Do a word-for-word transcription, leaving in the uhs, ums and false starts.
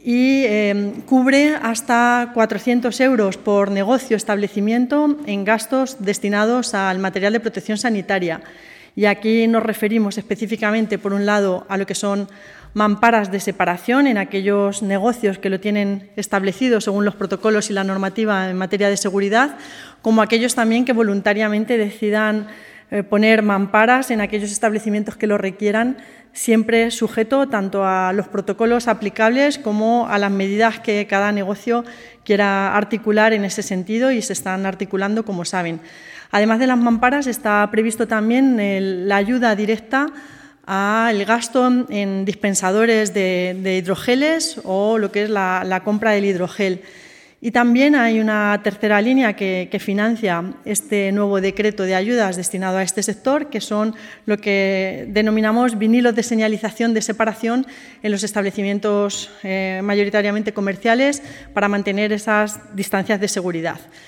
y eh, cubre hasta cuatrocientos euros por negocio establecimiento en gastos destinados al material de protección sanitaria. Y aquí nos referimos específicamente, por un lado, a lo que son mamparas de separación en aquellos negocios que lo tienen establecido según los protocolos y la normativa en materia de seguridad, como aquellos también que voluntariamente decidan eh, poner mamparas en aquellos establecimientos que lo requieran, siempre sujeto tanto a los protocolos aplicables como a las medidas que cada negocio quiera articular en ese sentido, y se están articulando, como saben. Además de las mamparas, está previsto también el, la ayuda directa al gasto en dispensadores de, de hidrogeles o lo que es la, la compra del hidrogel. Y también hay una tercera línea que, que financia este nuevo decreto de ayudas destinado a este sector, que son lo que denominamos vinilos de señalización de separación en los establecimientos eh, mayoritariamente comerciales para mantener esas distancias de seguridad.